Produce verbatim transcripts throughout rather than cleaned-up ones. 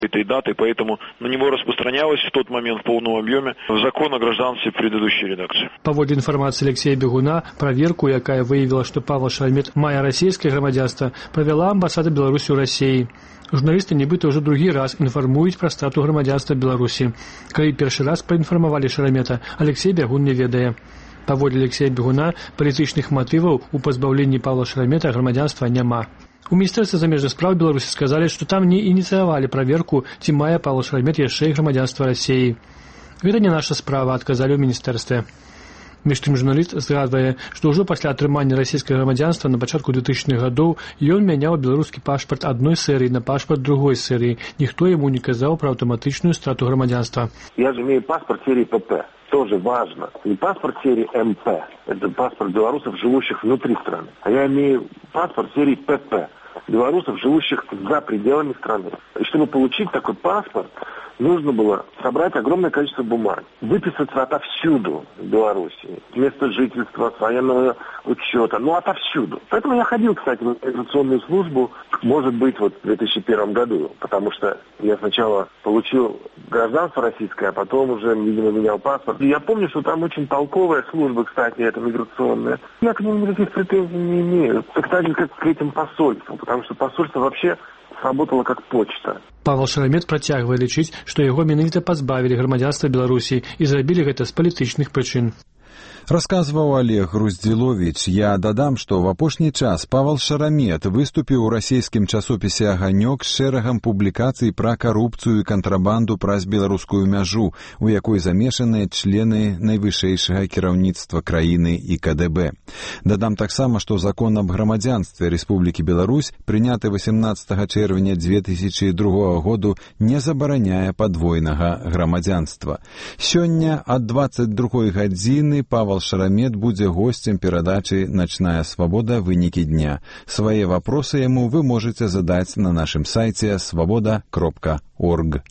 этой даты, поэтому на него распространялось в тот момент в полном объеме закон о гражданстве предыдущей редакции. Паводле інфармацыі Алексея Бегуна, праверку, якая выявіла, што Павел Шарамет мае расійскае грамадзянства, правяла амбасада Беларусі ў Расіі. Журналісты нібыта ўжо другі раз інфармуюць пра стату грамадзянства Беларусі. Калі першы раз праінфармавалі Шарамета, Алексей Бегун не ведае. Паводле Алексея Бегуна, палітычных матываў у пазбаўленні Павла Шарамета грамадзянства няма. У Міністэрстве замежных спраў Беларусі сказалі, што там не ініцыявалі праверку, ці мае Павел Шарамет яшчэ і грамадзянства Расіі. Гэта не наша справа, адказалі ў міністэрстве. Між тым журналіст згадвае, што ўжо пасля атрымання расійскага грамадзянства на пачатку двухтысячных гадоў ён мяняў беларускі пашпарт адной серыі на пашпарт другой серыі. Ніхто яму не казаў пра аўтаматычную страту грамадзянства. Я же имею паспорт серии ПП. Тоже важно. Не паспорт серии МП. Это паспорт белорусов, живущих внутри страны. А я имею паспорт серии ПП. Белорусов, живущих за пределами страны. И чтобы получить такой паспорт, нужно было собрать огромное количество бумаг, выписаться отовсюду в Беларуси, место жительства, военного учета, ну отовсюду. Поэтому я ходил, кстати, в миграционную службу, может быть, вот в две тысячи первом году, потому что я сначала получил гражданство российское, а потом уже, видимо, менял паспорт. И я помню, что там очень толковая служба, кстати, это миграционная. Я к ним никаких претензий не имею. Так так же, как к этим посольствам, потому что посольство вообще сработало как почта. Павел Шарамет працягвае лічыць, што яго менавіта пазбавілі грамадзянства Беларусі і зрабілі гэта з палітычных прычын. Расказваў Олег Груздзіловіч. Я дадам, што ў апошні час Павел Шарамет выступіў у расійскім часопісе «Аганёк» з шэрагам публікацый пра карупцыю і кантрабанду праз беларускую мяжу, у якой замешаныя члены найвышэйшага кіраўніцтва краіны і ка дэ бэ. Дадам таксама, што закон аб грамадзянстве Рэспублікі Беларусь, прыняты васемнаццатага чэрвеня дзве тысячы другога году, не забараняе падвойнага грамадзянства. Сёння ад дваццаць другой гадзіны Павел Шарамет будзе гостем перадачы «Ночная свобода. Вынікі дня». Свои вопросы ему вы можете задать на нашем сайте свобода кропка орг.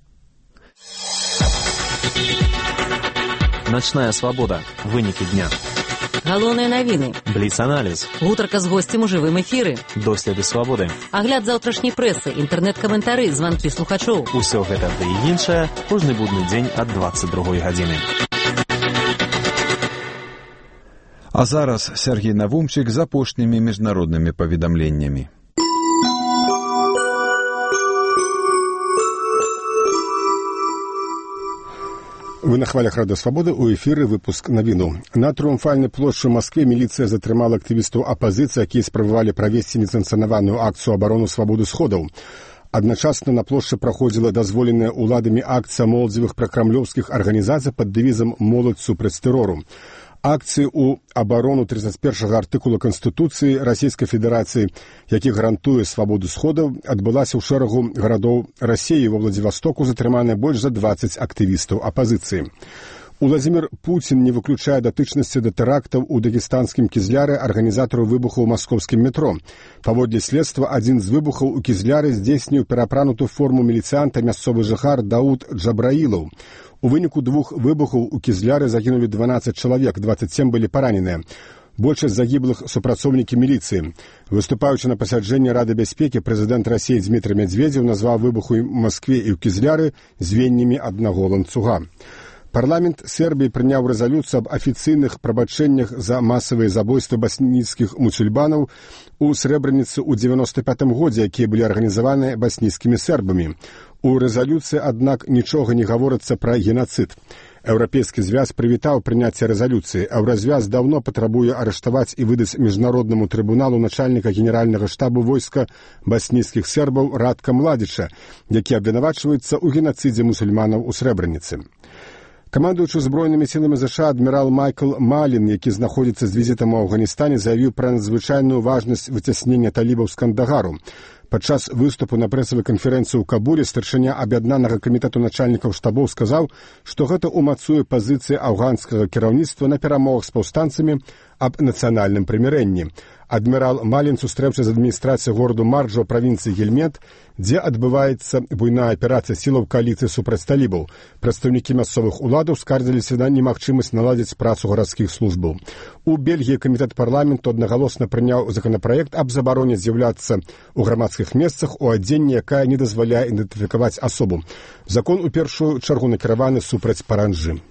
«Ночная свобода. Вынікі дня». Галоўныя навіны. Бліц-аналіз. Гутарка з госцем у жывым эфіры. Доследы свабоды. Агляд заўтрашняй прэсы, інтэрнэт-каментары, званкі слухачоў. Усё гэта ды і іншае кожны будны дзень ад дваццаць другой гадзіны. А зараз Сергей Навумчык з апошнімі міжнароднымі паведамленнямі. Вы на хвалях Радио Свободы, у эфіры выпуск навіну. На Трыумфальнай плошчы ў Маскве міліцыя затрымала актывістаў апазіцыі, якія спрабавалі правесці несанкцыянаваную акцыю абарону свабоды сходаў. Адначасна на плошчы праходзіла дазволеная ўладамі акцыя моладзевых пракрамлёўскіх арганізацый пад дэвізам «Моладзь супраць тэрору». Акцыі ў абарону тридцать первого артыкула Канстытуцыі Расійскай Федэрацыі, які гарантуе свабоду сходаў, адбылася ў шэрагу гарадоў Расіі. Ва Владзівастоку затрыманыя больш за двадцать актывістаў апазіцыі. Уладзімір Пуцін не выключае датычнасці да тэрактаў у дагестанскім Кізляры арганізатару выбуху ў маскоўскім метро. Паводле следства, адзін з выбухаў у Кізляры здзейсніў пераапранутую форму міліцыянта мясцовы жыхар Дауд Джабраілаў. У выніку двух выбухаў у Кізляры загінулі дванаццаць чалавек, двадцать семь былі параненыя. Большасць загіблых супрацоўнікі міліцыі. Выступаючы на пасяджэнні Рады бяспекі, прэзідэнт Расіі Дзмітрый Медведзеў назваў выбуху ў Маскве і ў Кізляры звеннямі аднаго ланцуга. Парламент Сербіі прыняў рэзалюцыю аб афіцыйных прабачэннях за масавыя забойствы басніцкіх мусульманаў у Срэбраніцы ў дзевяносто пятым годзе, якія былі арганізаваны басніцкімі сербамі. У рэзалюцыі, аднак, нічога не гаворыцца пра генацыд. Еўрапейскі звяз прывітаў прыняцце рэзалюцыі. Еўразвяз даўно патрабуе арыштаваць і выдаць міжнароднаму трыбуналу начальніка генеральнага штабу войска басніцкіх сербаў Радка Младзіча, які абвінавачваецца ў генацыдзе мусульманаў у Срэбраніцы. Камандуючы збройнымі сіламі ЗША адмірал Майкл Малін, які знаходзіцца з візітам у Афганістане, заявіў пра надзвычайную важнасць выцяснення талібаў з Кандагару. Падчас выступу на прэсавай канферэнцыі ў Кабуле старшыня аб'яднанага камітэту начальнікаў штабоў сказаў, што гэта ўмацуе пазіцыі афганскага кіраўніцтва на перамовах з паўстанцамі, аб нацыянальным прымірэнні. Адмірал Малін сустрэўся з адміністрацыяй гораду Марджо правінцыі Гельмет, дзе адбываецца буйная аперацыя сілаў кааліцыі супраць талібаў. Прадстаўнікі мясцовых уладаў скардзіліся на немагчымасць наладзіць працу гарадскіх службаў. У Бельгіі камітэт парламенту аднагалосна прыняў законапраект аб забароне з'яўляцца ў грамадскіх месцах у адзенні, якая не дазваляе ідэнтыфікаваць асобу. Закон у першую чаргу накіраваны супраць паранжы.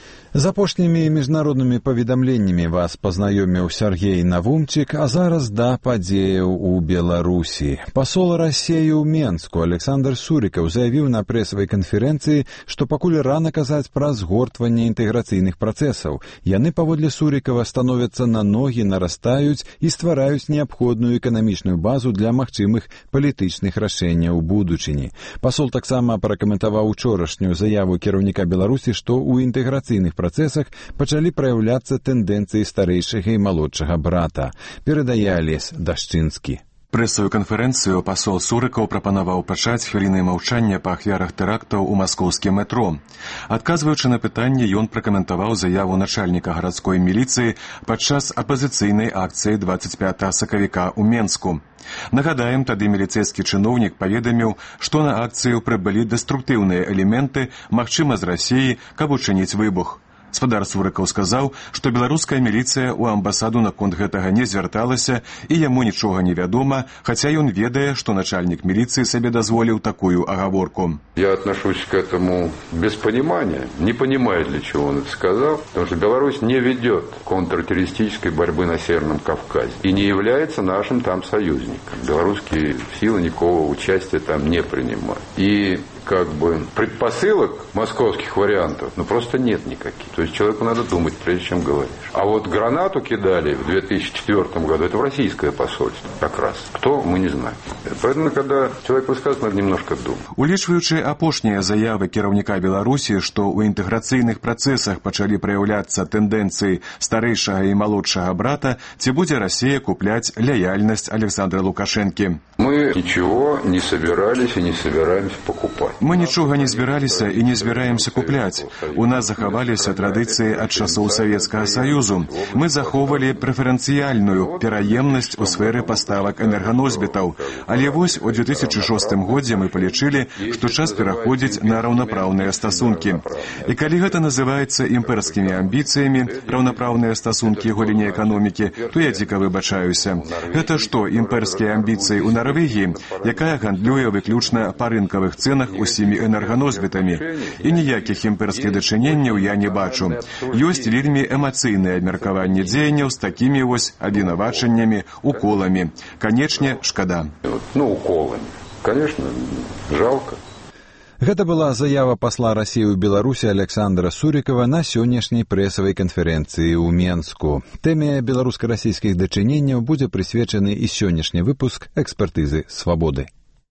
З апошнімі міжнароднымі паведамленнямі вас пазнаёміў Сергей Навумчык, а зараз да падзеяў у Беларусі. Пасол Расіі ў Менску Александр Сурікаў заявіў на прэсавай канферэнцыі, што пакуль рана казаць пра згортванне інтэграцыйных працэсаў. Яны, паводле Сурікава, становяцца на ногі, нарастаюць і ствараюць неабходную эканамічную базу для магчымых палітычных рашэнняў у будучыні. Пасол таксама пракаментаваў учорашнюю заяву кіраўніка Беларусі, што ў інтэграцыйных працэсах пачалі праяўляцца тэндэнцыі старэйшага і малодшага брата. Перадае Алесь Дашчынскі. Прэсавую канферэнцыю пасол Сурыкаў прапанаваў пачаць хвілінай маўчання па ахвярах тэрактаў у маскоўскім метро. Адказваючы на пытанне, ён пракаментаваў заяву начальніка гарадской міліцыі падчас апазіцыйнай акцыі дваццаць пятага сакавіка ў Менску. Нагадаем, тады міліцэйскі чыноўнік паведаміў, што на акцыю прыбылі дэструктыўныя элементы, магчыма, з Расіі, каб учыніць выбух. Спадар Сурыкаў сказаў, што беларуская міліцыя ў амбасаду наконт гэтага не звярталася і яму нічога не вядома, хаця ён ведае, што начальнік міліцыі сабе дазволіў такую агаворку. Я отношусь к этому без понимания, не понимаю, для чего он это сказал, потому что Беларусь не ведет контртеррористической борьбы на Северном Кавказе и не является нашим там союзником. Белорусские силы никакого участия там не принимают. И как бы предпосылок московских вариантов, ну просто нет никаких. То есть человеку надо думать, прежде чем говоришь. А вот гранату кидали в две тысячи четвёртом году, это в российское посольство как раз. Кто, мы не знаем. Поэтому, когда человек высказывает, надо немножко думать. Улічваючы апошнія заявы кіраўніка Беларусі, што ў інтэграцыйных працэсах пачалі праяўляцца тэндэнцыі старэйшага і малодшага брата, ці будзе Расія купляць лаяльнасць Александра Лукашэнкі. Мы ничего не собирались и не собираемся покупать. Мы нічога не збіраліся і не збіраемся купляць. У нас захаваліся традыцыі ад часоў Савецкага Саюзу. Мы захоўвалі прэферэнцыяльную пераемнасць у сферы паставак энерганосьбітаў. Але вось у две тысячи шостым годзе мы палічылі, што час пераходзіць на раўнапраўныя стасункі. І калі гэта называецца імперскімі амбіцыямі, раўнапраўныя стасункі ў галіне эканомікі, то я дзіка выбачаюся. Гэта што, імперскія амбіцыі ў Нарвегіі, якая гандлюе выключна па рынкавых цэнах усімі энерганосьбітамі. І ніякіх імперскіх дачыненняў я не бачу. Ёсць вельмі эмацыйнае абмеркаванне дзеянняў з такімі вось абвінавачаннямі, уколамі. Канечне, шкада. Ну, уколамі. Конечно, жалко. Гэта была заява пасла Расіі ў Беларусі Александра Сурікава на сённяшняй прэсавай канферэнцыі ў Менску. Тэме беларуска-расійскіх дачыненняў будзе прысвечаны і сённяшні выпуск экспертызы «Свабоды».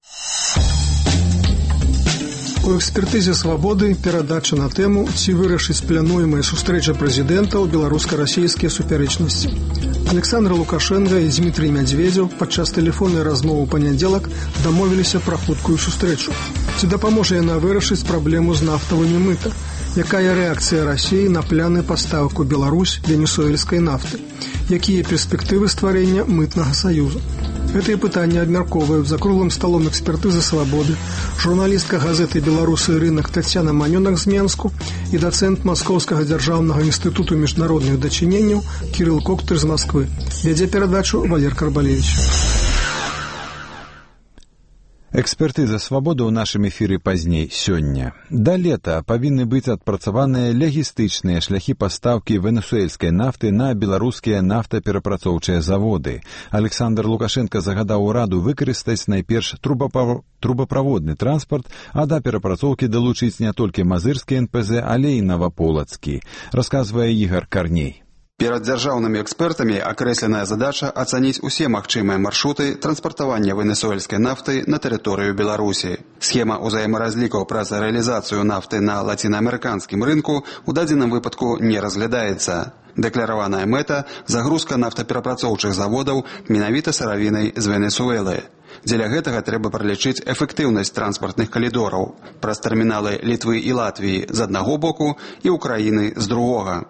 У экспертызе «Свабоды» перадача на тэму, ці вырашыць плануемая сустрэча прэзідэнтаў беларуска-расійскія супярэчнасці. Александр Лукашенко і Дмітрий Медведзеў падчас тэлефоннай размовы ў панядзелак дамовіліся пра хуткую сустрэчу. Ці дапаможа яна вырашыць праблему з нафтавымі мыта? Якая рэакцыя Расіі на пляны паставак у Беларусь венесуэльскай нафты? Якія перспектывы стварэння мытнага саюзу? Гэтыя пытанні абмяркоўваюць за круглым сталом экспертызы «Свабоды» журналістка газеты «Беларусы і рынок» Тацяна Манёнак з Менску і дацэнт Маскоўскага дзяржаўнага інстытуту міжнародных дачыненняў Кірыл Коктыр з Масквы. Вядзе перадачу Валер Карбалевич. Экспертыза «Свабоды» ў нашым эфіры пазней сёння. Да лета павінны быць адпрацаваныя лагістычныя шляхі пастаўкі венесуэльскай нафты на беларускія нафтаперапрацоўчыя заводы. Александр Лукашенко загадаў ураду выкарыстаць найперш трубапав... трубаправодны транспарт, а да перапрацоўкі далучыць не толькі мазырскі эн пэ зэ, але і наваполацкі, расказвае Ігар Карней. Перад дзяржаўнымі экспертамі акрэсленая задача ацаніць усе магчымыя маршруты транспартавання венесуэльскай нафты на тэрыторыю Беларусі. Схема ўзаемаразлікаў праз рэалізацыю нафты на лацінаамерыканскім рынку ў дадзеным выпадку не разглядаецца. Дэклараваная мэта – загрузка нафтаперапрацоўчых заводаў менавіта сыравінай з Венесуэлы. Дзеля гэтага трэба пралічыць эфектыўнасць транспартных калідораў праз тэрміналы Літвы і Латвіі з аднаго боку і Украіны з другога.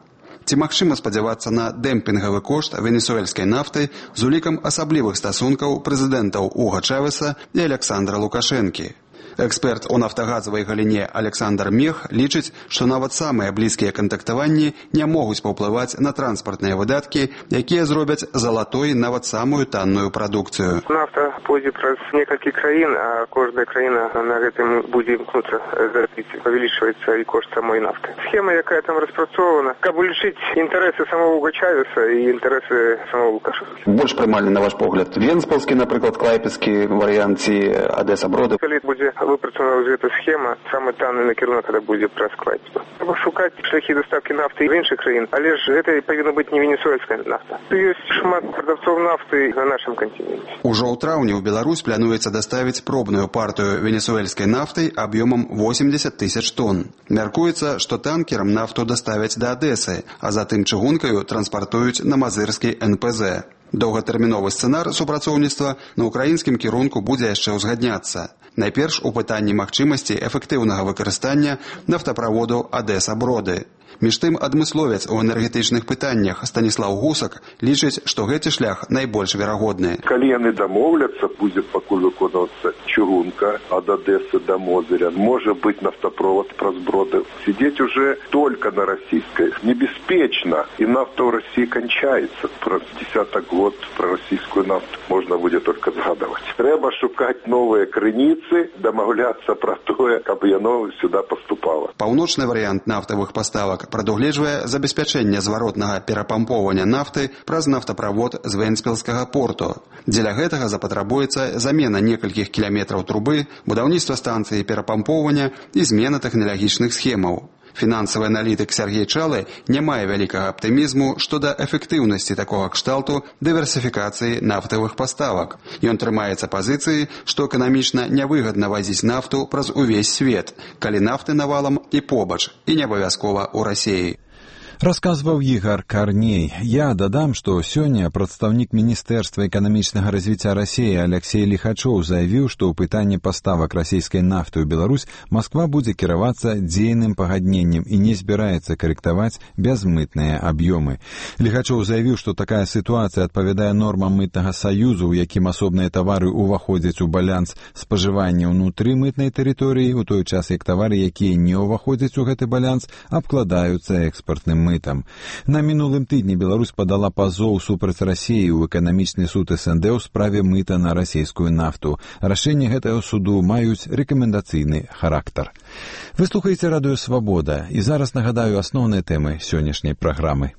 Ці магчыма спадзявацца на дэмпінгавы кошт венесуэльскай нафты з улікам асаблівых стасункаў прэзідэнтаў Уга Чавеса і Александра Лукашэнкі? Эксперт у нафтагазавай галіне Александр Мех лічыць, што нават самыя блізкія кантактаванні не могуць паўплываць на транспартныя выдаткі, якія зробяць залатой нават самую танную прадукцыю. Нафта пойдзе праз некалькі краін, а кожная краіна на гэтым будзе імкнуцца зарабіць. Павялічваецца і кошт самой нафты. Схема, якая там распрацована, каб улічыць інтарэсы самого Уга Чавеса і інтарэсы самого Лукашэнкі. Больш прымальны, на ваш погляд, венспалскі, напрыклад, клайпецкі варыянт ці Адэса-Броды? Калі будзе выпрацавана гэта схема, самы танны накірунак гэта будзе праз Клайпеду. Трэба шукаць шляхі дастаўкі нафты з іншых краін, але ж гэта павінна быць не венесуэльская нафта. Ёсць шмат прадаўцоў нафты на нашым кантыненце. Ужо ў траўні ў Беларусь плануецца даставіць пробную партыю венесуэльскай нафты аб'ёмам восемьдесят тысяч тонн. Мяркуецца, што танкерам нафту даставяць да Адэсы, а затым чыгункаю транспартуюць на мазырскі эн пэ зэ. Доўгатэрміновы сцэнар супрацоўніцтва на ўкраінскім кірунку будзе яшчэ ўзгадняцца. Найперш у пытанні магчымасці эфектыўнага выкарыстання нафтаправоду Адэса-Броды. Між тым, адмысловец у энергетычных пытаннях Станіслаў Гусак лічыць, што гэты шлях найбольш верагодны. Калі яны дамовляцца, будзе пакуль выконвацца чыгунка ад Адэсы да Мозыря. Можа быць нафтаправод праз Броды. Сидеть уже только на российской небеспечно. И нафта в России кончается. Про десяток год про российскую нафту можно будет только згадывать. Треба шукать новые крыніцы, дамаўляцца про тое, каб яно сюда поступало. Паўночны варыянт нафтавых паставак прадугледжвае забеспячэнне зваротнага перапампоўвання нафты праз нафтаправод з Венспілскага порту. Дзеля гэтага запатрабуецца замена некалькіх кіламетраў трубы, будаўніцтва станцыі перапампоўвання і змена тэхналагічных схемаў. Фінансавы аналітык Сергей Чалы не мае вялікага аптымізму што да эфектыўнасці такога кшталту дыверсіфікацыі нафтавых паставак. Ён трымаецца пазіцыі, што эканамічна нявыгадна вазіць нафту праз увесь свет, калі нафты навалам і побач, і не абавязкова ў Расіі. Расказваў Ігар Карней. Я дадам, што сёння прадстаўнік Міністэрства эканамічнага развіцця Расіі Алексей Лихачоў заявіў, што ў пытанні паставак расійскай нафты ў Беларусь Масква будзе кіравацца дзейным пагадненнем і не збіраецца карэктаваць бязмытныя аб'ёмы. Лихачоў заявіў, што такая сітуацыя адпавядае нормам мытнага саюзу, у якім асобныя тавары ўваходзяць у баланс спажывання ўнутры мытнай тэрыторыі, у той час як тавары, якія не ўваходзяць у гэты баланс, абкладаюцца экспартным мытам. На мінулым тыдні Беларусь падала пазоў супраць Расіі ў эканамічны суд эс эн дэ ў справе мыта на расійскую нафту. Рашэнні гэтага суду маюць рэкамендацыйны характар. Вы слухаеце радыё Свабода, і зараз нагадаю асноўныя тэмы сённяшняй праграмы.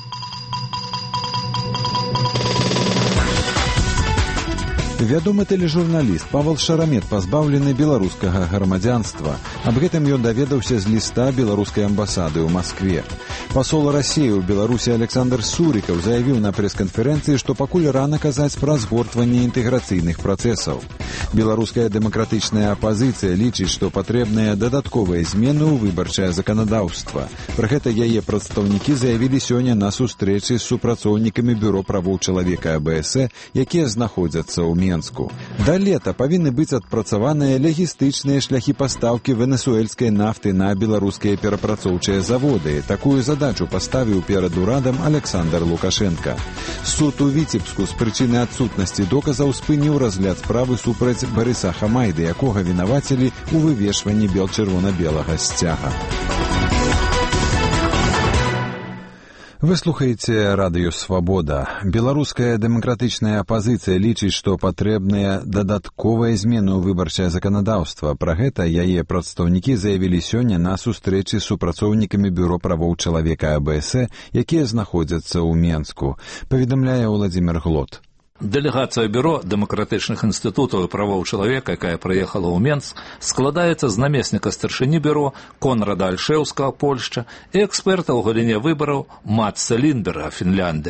Вядомы тэлежурналіст Павел Шарамет пазбаўлены беларускага грамадзянства. Аб гэтым ён даведаўся з ліста беларускай амбасады ў Маскве. Пасол Расіі ў Беларусі Александр Сурікаў заявіў на прэс-канферэнцыі, што пакуль рана казаць пра згортванне інтэграцыйных працэсаў. Беларуская дэмакратычная апазіцыя лічыць, што патрэбныя дадатковыя змены ў выбарчае заканадаўства. Пра гэта яе прадстаўнікі заявілі сёння на сустрэчы з супрацоўнікамі бюро правоў чалавека а бэ эс э, якія знаходзяцца ў Менску. Да лета павінны быць адпрацаваныя легістычныя шляхі пастаўкі венесуэльскай нафты на беларускія перапрацоўчыя заводы. Такую задачу паставіў перад урадам Александр Лукашенко. Суд у Віцебску з прычыны адсутнасці доказаў спыніў разгляд справы супраць Барыса Хамайды, якога вінавацілі ў вывешванні бел-чырвона-белага сцяга. Вы слухаеце радыё Свабода. Беларуская дэмакратычная апазіцыя лічыць, што патрэбныя дадатковыя змены ў выбарчае заканадаўства. Пра гэта яе прадстаўнікі заявілі сёння на сустрэчы з супрацоўнікамі бюро правоў чалавека а бэ эс э, якія знаходзяцца ў Менску. Паведамляе Владзімир Глот. Дэлегацыя бюро дэмакратычных інстытутаў і правоў чалавека, якая прыехала ў Менск, складаецца з намесніка старшыні бюро Конрада Альшеўскага, Польшча, і эксперта ў галіне выбараў Матса Ліндберга, Фінляндыя.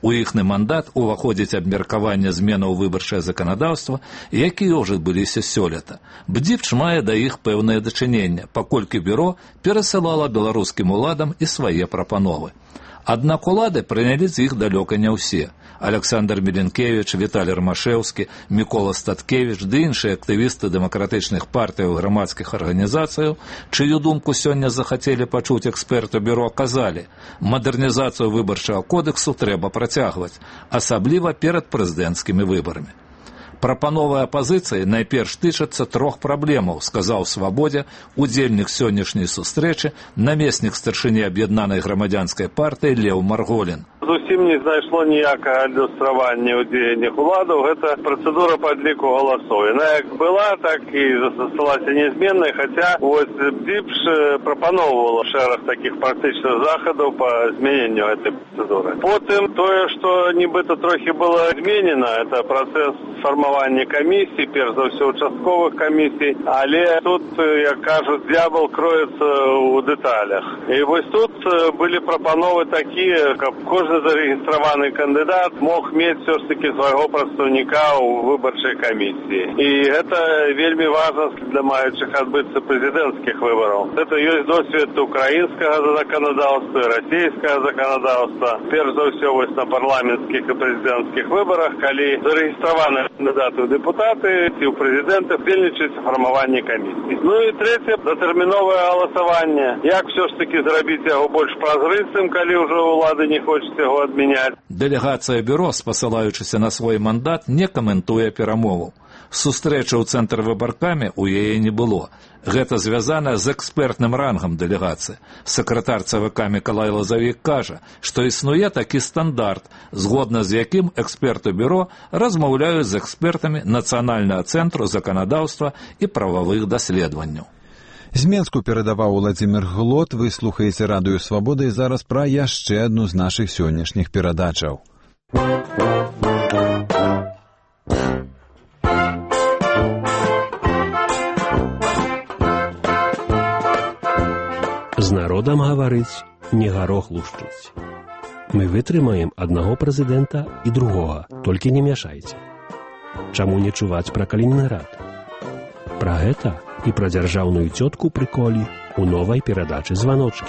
У іхні мандат уваходзіць абмеркаванне зменаў выбарчае заканадаўства, якія ўжо адбыліся сёлета. Бдзівч мае да іх пэўнае дачыненне, паколькі бюро перасылала беларускім уладам і свае прапановы. Аднак улады прынялі з іх далёка не ўсе. Александр Міленкевіч, Віталій Ромашэўскі, Мікола Статкевіч ды іншыя актывісты дэмакратычных партыяў і грамадскіх арганізацыяў, чыю думку сёння захацелі пачуць эксперты бюро, казалі, мадэрнізацыю выбарчага кодексу трэба працягваць, асабліва перад прэзідэнцкімі выбарамі. Прапановы апазіцыі найперш тычацца трох праблемаў, сказаў Свабодзе удзельнік сённяшняй сустрэчы, намеснік старшыні аб'яднанай грамадзянскай партыі Леў Марголін. Зусім не знайшло ніякага адлюстравання ў дзеяннях уладаў. Гэта працэдура падліку галасоў. Яна як была, так і засталася нязменнай, хаця вось Бдзівч прапаноўвала шэраг такіх практычных захадаў па змяненню гэтай працэдуры. Потым тое, што нібыта трохі было зменена, это працэс фармавання камісій, перш за ўсё участковых камісій, але тут, як кажуць, д'ябал кроецца ў дэталях. І вось тут былі прапановы такія, каб кожны зарэгістраваны кандыдат мог мець все ж таки свайго прадстаўніка ў выбарчай камісіі. І гэта вельмі важна для маючых адбыцца прэзідэнцкіх выбараў. Гэта ёсць досвед украінскага заканадаўства, расійскага заканадаўства. Перш за ўсё вось на парламенцкіх і прэзідэнцкіх выбарах, калі зарэгістраваны кандыдаты ў дэпутаты ці ў прэзідэнты удзельнічаюць у фармаванні камісій. Ну і трэцяе, датэрміновае галасаванне. Як все ж таки зрабіць яго больш празрыстым, калі ўжо ўлады не хочуць яго адмяняць. Дэлегацыя бюро, спасылаючыся на свой мандат, не каментуе перамоваў. Сустрэчы ў цэнтр выбаркамі у яе не было. Гэта звязана з экспертным рангам дэлегацыі. Сакратар ЦВК Мікалай Лазавік кажа, што існуе такі стандарт, згодна з якім эксперты бюро размаўляюць з экспертамі Нацыянальнага цэнтру заканадаўства і прававых даследаванняў. З Менску перадаваў Уладзімір Глот. Вы слухаеце радыё Свабода, і зараз пра яшчэ адну з нашых сённяшніх перадачаў. З народам гаварыць, не гарох лушчыць. Мы вытрымаем аднаго прэзідэнта і другога, толькі не мяшайце. Чаму не чуваць пра Калінінград? Пра гэта і пра дзяржаўную цётку прыколі у новай перадачы «Званочкі».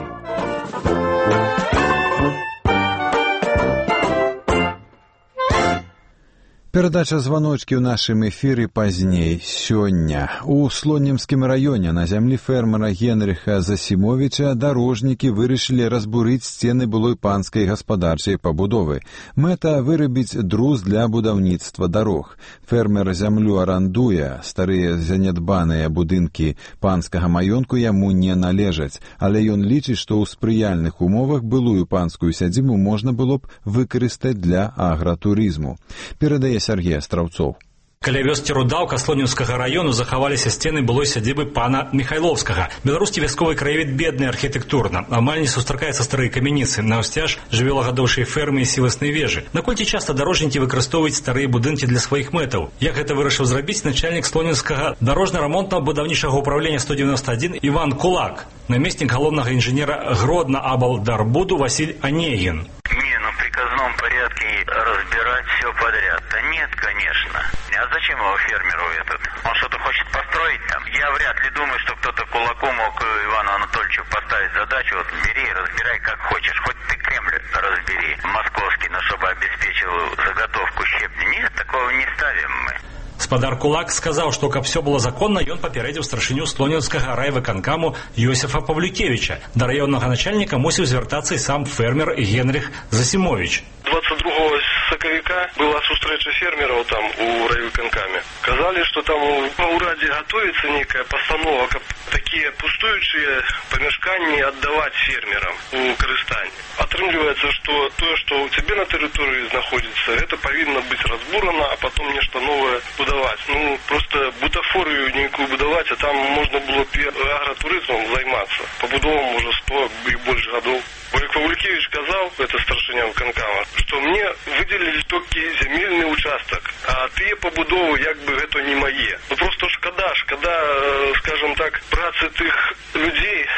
Перадача «Званочкі» ў нашым эфіры пазней. Сёння у Слонімскім раёне на зямлі фермера Генрыха Засімовіча дарожнікі вырашылі разбурыць сцены былой панскай гаспадарчай пабудовы. Мэта вырабіць друз для будаўніцтва дарог. Фермер зямлю арандуе, старыя занядбаныя будынкі панскага маёнтку яму не належаць, але ён лічыць, што ў спрыяльных умовах былую панскую сядзібу можна было б выкарыстаць для агратурызму. Перадае Сергей Астраўцоў. Каля вёскі Рудаўка Слонімскага раёну захаваліся сцены былой сядзібы пана Міхайловскага. Беларускі вясковы краявід бедны архітэктурна. Амаль не сустракаецца старыя камяніцы, наўсцяж жывёлагадоўчай фермы і сіласнай вежы. Наколькі часта дарожнікі выкарыстоўваюць старыя будынкі для сваіх мэтаў? Як гэта вырашыў зрабіць начальнік Слонімскага дарожна-рамонтнага будаўнічага ўправлення сто девяносто один Іван Кулак, намеснік галоўнага інжынера Гродна-Аблдарбуду Василь Онегин. Не, ну в приказном порядке разбирать все подряд. Да нет, конечно. А зачем его фермеру этот? Он что-то хочет построить там? Я вряд ли думаю, что кто-то Кулаку мог Ивану Анатольевичу поставить задачу: вот бери и разбирай как хочешь. Хоть ты Кремль разбери, московский, но чтобы обеспечил заготовку щепни. Нет, такого не ставим мы. Спадар Кулак сказаў, што каб все было законна, ён папярэдзіў старшыню Слонімскага райвыканкаму Йосифа Павлюкевича. Да раённага начальніка мусіў звяртацца і сам фермер Генрых Засімович. двадцать другого сакавіка была сустрэча фермераў там у райвыканкаме. Казалі, што там у ўрадзе гатуецца нейкая пастанова, каб такія пустуючыя памяшканні аддаваць фермерам у карыстанне. Атрымліваецца, што тое, што ў цябе на тэрыторыі знаходзіцца, гэта павінна быць разбурана, а потом нешта новае будаваць. Ну, просто бутафорыю нейкую будаваць, а там можна было б агратурызмам займацца. Пабудовам уже сто і больш гадоў. Бо як Павлюкевич казаў, это старшыня выканкама, што мне выделілі толькі зямельны участак, а тыя пабудовы як бы гэта не мае. Ну просто шкада, шкада, скажем так, працы тых людзей, тых пакалений,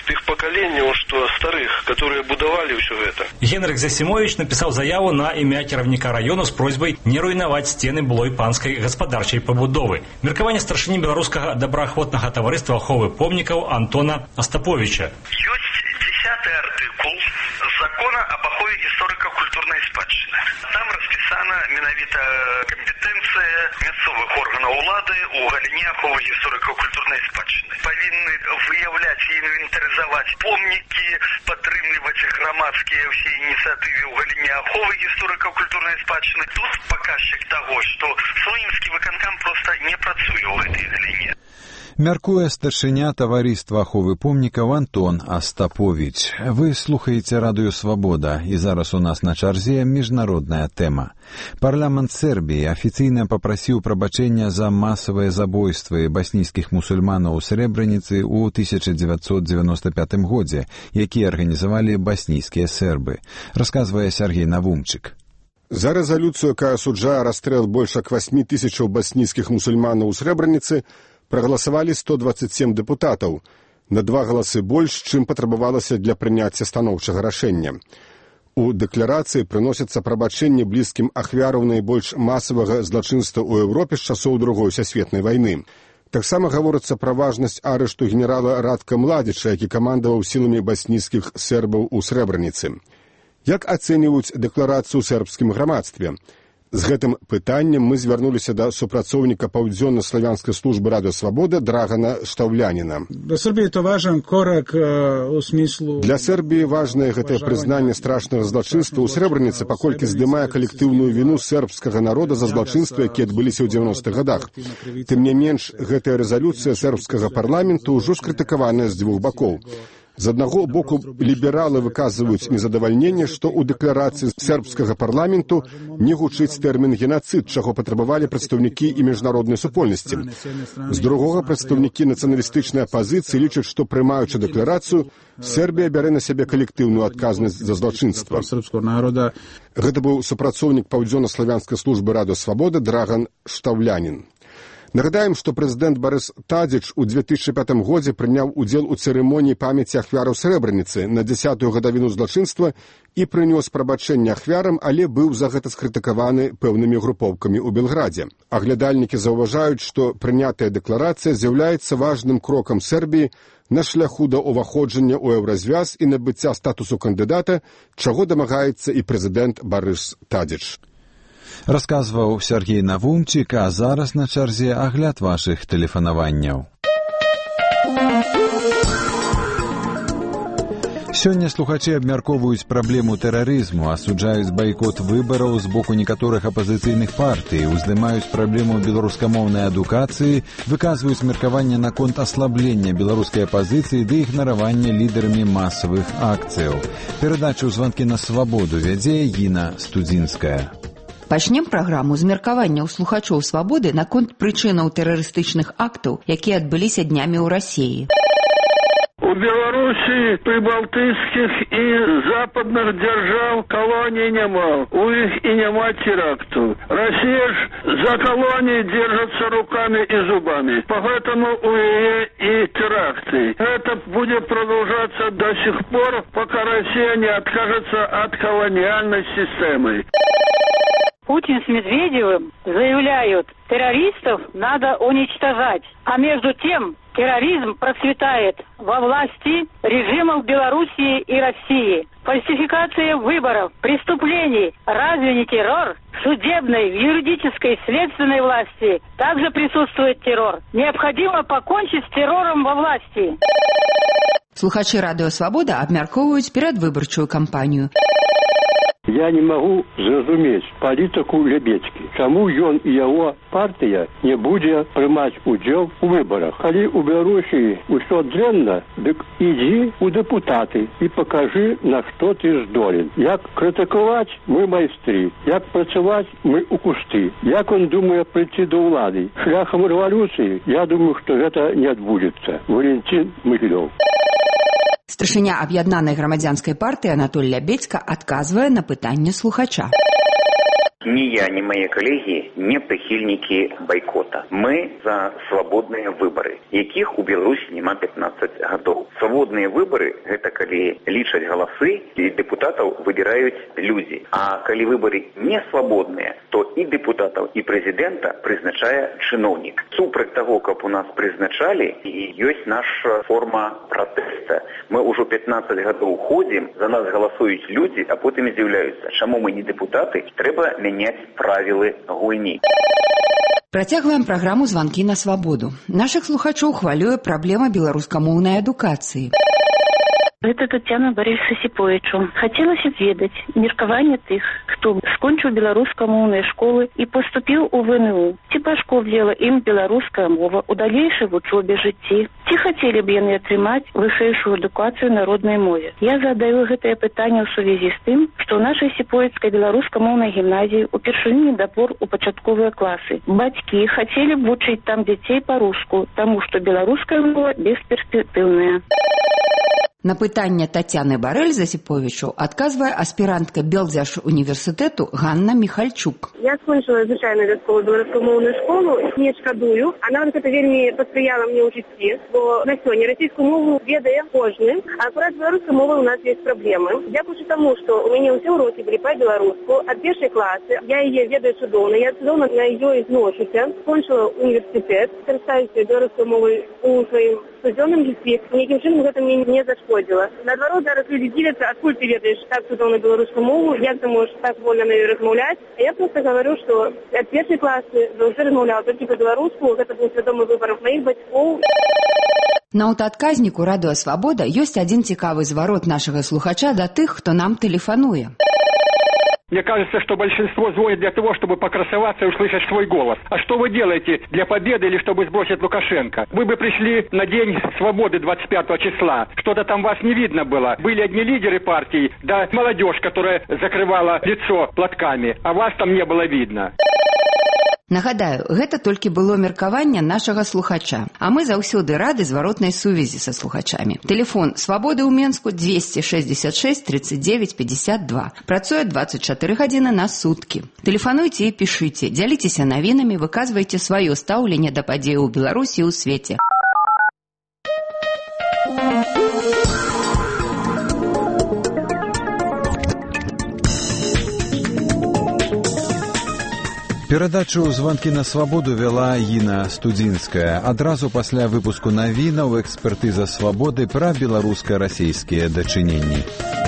поколению, что старых, которые будовали все это. Генрик Засимович написал заяву на імя кіраўніка району с просьбой не руйнаваць стены былой панской гаспадарчай пабудовы. Меркаванне старшыні беларускага добраахвотнага таварыства аховы помнікаў Антона Остаповича. Ёсць десятый артыкул закона об ахове гісторыка-культурнай спадчыны. Там распісана менавіта кампетэнцыя мясцовых органаў улады у галіне аховы гісторыка-культурнай спадчыны. Павінны выяўляць і інвентарызаваць помнікі, падтрымліваць грамадскія ўсе ініцыятывы ў галіне аховы гісторыка-культурнай спадчыны. Тут паказчык таго, што Солінскі выканкам проста не працуе ў гэтай галіне. Мяркуе старшыня таварыства аховы помнікаў Антон Остапович. Вы слухаеце радыё «Свабода», і зараз у нас на чарзе міжнародная тэма. Парламент Сербіі афіцыйна папрасіў прабачэння за масавыя забойствы баснійскіх мусульманаў у Срэбраніцы ў тысяча дзевяцьсот дзевяноста пятым годзе, якія арганізавалі баснійскія сербы. Расказвае Сергей Навумчык. За рэзалюцыю, якая асуджае расстрэл больш як васьмі тысячаў баснійскіх мусульманаў у Срэбраніцы, прагаласавалі сто дваццаць сем дэпутатаў, на два галасы больш, чым патрабавалася для прыняцця станоўчага рашэння. У дэкларацыі прыносяцца прабачэнні блізкім ахвяраў найбольш масавага злачынства ў Еўропе з часоў Другой сусветнай вайны. Таксама гаворыцца пра важнасць арышту генерала Радка Младзіча, які камандаваў сіламі баснійскіх сербаў у Срэбраніцы. Як ацэньваюць дэкларацыю ў сербскім грамадстве? З гэтым пытаннем мы звярнуліся да супрацоўніка паўдзённа-славянскай службы радыё «Свабода» Драгана Штаўляніна. Для Сербіі это важен корак у смыслу... Для Сербіі важнае гэтае прызнанне страшнага злачынства ў Срэбраніцы, паколькі здымае калектыўную віну сербскага народа за злачынствы, якія адбыліся ў дзевяностых гадах. Тым не менш, гэтая рэзалюцыя сербскага парламенту ўжо скрытыкаваная з дзвюх бакоў. З аднаго боку, лібералы выказваюць незадавальненне, што ў дэкларацыі сербскага парламенту не гучыць тэрмін «генацыд», чаго патрабавалі прадстаўнікі і міжнароднай супольнасці. З другога, прадстаўнікі нацыяналістычнай апазіцыі лічаць, што, прымаючы дэкларацыю, Сербія бярэ на сябе калектыўную адказнасць за злачынства. Гэта быў супрацоўнік паўдзённа-славянскай службы радыё «Свабода» Драган Штаўлянін. Нагадаем, што прэзідэнт Барыс Тадзіч у две тысячы пятым годзе прыняў удзел у цырымоніі памяці ахвяраў Срэбраніцы на дзясятую гадавіну злачынства і прынёс прабачэнне ахвярам, але быў за гэта скрытыкаваны пэўнымі групоўкамі ў Белградзе. Аглядальнікі заўважаюць, што прынятая дэкларацыя з'яўляецца важным крокам Сербіі на шляху да ўваходжання ў еўразвяз і набыцця статусу кандыдата, чаго дамагаецца і прэзідэнт Барыс Тадзіч. Расказваў Сергей Навумчык, а зараз на чарзе агляд вашых тэлефанаванняў. Сёння слухачы абмяркоўваюць праблему тэрарызму, асуджаюць байкот выбараў з боку некаторых апазіцыйных партый, уздымаюць праблему беларускамоўнай адукацыі, выказваюць меркаванне наконт аслаблення беларускай апазіцыі ды ігнаравання лідарамі масавых акцыяў. Перадачу «Званкі на свабоду» вядзе Іна Студзінская. Пачнем праграму з меркаванняў слухачоў «Свабоды» наконт прычынаў тэрарыстычных актаў, якія адбыліся днямі ў Расіі. У Беларусі, прыбалтыйскіх і западных дзяржаў калоній няма. У іх і няма теракту. Россия ж за колонии держится руками и зубами. Поэтому у нее и теракты. Это будет продолжаться до сих пор, пока Россия не откажется от колониальной системы. Путин с Медведевым заявляют, террористов надо уничтожать. А между тем терроризм процветает во власти режимов Белоруссии и России. Фальсификация выборов, преступлений, разве не террор? В судебной, юридической, следственной власти также присутствует террор. Необходимо покончить с террором во власти. Слухачы радыё «Свабода» абмяркоўваюць перадвыбарчую кампанію. Я не могу зразумець палітыку Лебедзькі. Чаму ён і яго партыя не будзе прымаць удзел у выбарах? Калі ў Беларусі ўсё дрэнна, дык ідзі ў дэпутаты і пакажы, на што ты здолен. Як крытыкаваць, мы майстры. Як працаваць, мы ў кусты. Як он думае прыйти до ўлады? Шляхам рэвалюцыі? Я думаю, што гэта не адбудзецца. Валентин Магілёў. Ни я, ни мои коллеги не прихильники бойкота. Мы за свободные выборы, яких у Беларуси нема пятнадцать годов. Свободные выборы – это коли лічаць голосы, и депутатов выбирают люди. А коли выборы не свободные, то и депутатов, и президента призначает чиновник. Супраць того, как у нас призначали, и есть наша форма протеста. Мы уже пятнадцать годов ходим, за нас голосуют люди, а потом удивляются, чему мы не депутаты, треба менять правила гульни. Працягваем праграму «Званкі на свабоду». Нашых слухачоў хвалюе праблема беларускамоўнай адукацыі. Это Татьяна Борисовна Сиповичу. Хотелось ведать меркаванне тых, хто скончыў беларускамоўныя школы і поступіў у ВНУ. Ці пашкодзіла ім беларуская мова у далейшай вучобе жыцці? Ці хацелі б яны атрымаць вышэйшую адукацыю на роднай мове? Я задаю гэтае пытанне ў сувязі з тым, што ў нашай сіповіцкай беларускамоўнай гімназіі упершыню недабор у пачатковыя класы. Бацькі хацелі б вучыць там дзяцей па-руску, таму што беларуская мова бесперспектыўная. На пытанне Тацяны Барэль Засіповічу адказвае аспірантка Белдзяш універсітэту Ганна Міхальчук. Я скончила звычайную вясковую беларускамоўную школу, не шкадую. А нават гэта вельмі паспрыяла мне ў жыцці, бо на сёння расійскую мову ведае кожны, а акурат з беларускай мовай у нас ёсць праблемы. Дзякуючы таму, што у мяне ўсе ўрокі былі па-беларуску, ад першай класы, я яе ведаю цудоўна, я цудоўна на ёй зношуся, скончыла універсітэт, карыстаюся беларускай мовай у сваім студзённым жыцці, нейкім чынам гэта мне не зашкодзіла. Наадварот, зараз людзі дзівяцца, адкуль ты ведаеш так цудоўна беларускую мову, як ты можаш так вольна на ёй размаўляць. А я проста говорю, што ад першай класы заўжды размаўляла толькі па-беларуску, гэта быў свядомы выбар маіх бацькоў. На аўтаадказніку «Радыё Свабода» ёсць адзін цікавы зварот нашага слухача да тых, хто нам тэлефануе. Мне кажется, что большинство звонит для того, чтобы покрасоваться и услышать свой голос. А что вы делаете для победы или чтобы сбросить Лукашенко? Вы бы пришли на День Свободы двадцать пятого числа. Что-то там вас не видно было. Были одни лидеры партии, да молодежь, которая закрывала лицо платками, а вас там не было видно. Нагадаю, гэта толькі было меркаванне нашага слухача, а мы заўсёды рады зваротнай сувязі са слухачамі. Тэлефон «Свабоды» ў Менску двести шестьдесят шесть тридцать девять пятьдесят два. Працуе двадцать чатыры гадзіны на суткі. Тэлефануйце і пішыце, дзяліцеся навінамі, выказвайце сваё стаўленне да падзеяў у Беларусі і ў свеце. Перадачу «Званкі на свабоду» вяла Іна Студзінская. Адразу пасля выпуску навінаў экспертыза «Свабоды» пра беларуска-расійскія дачыненні.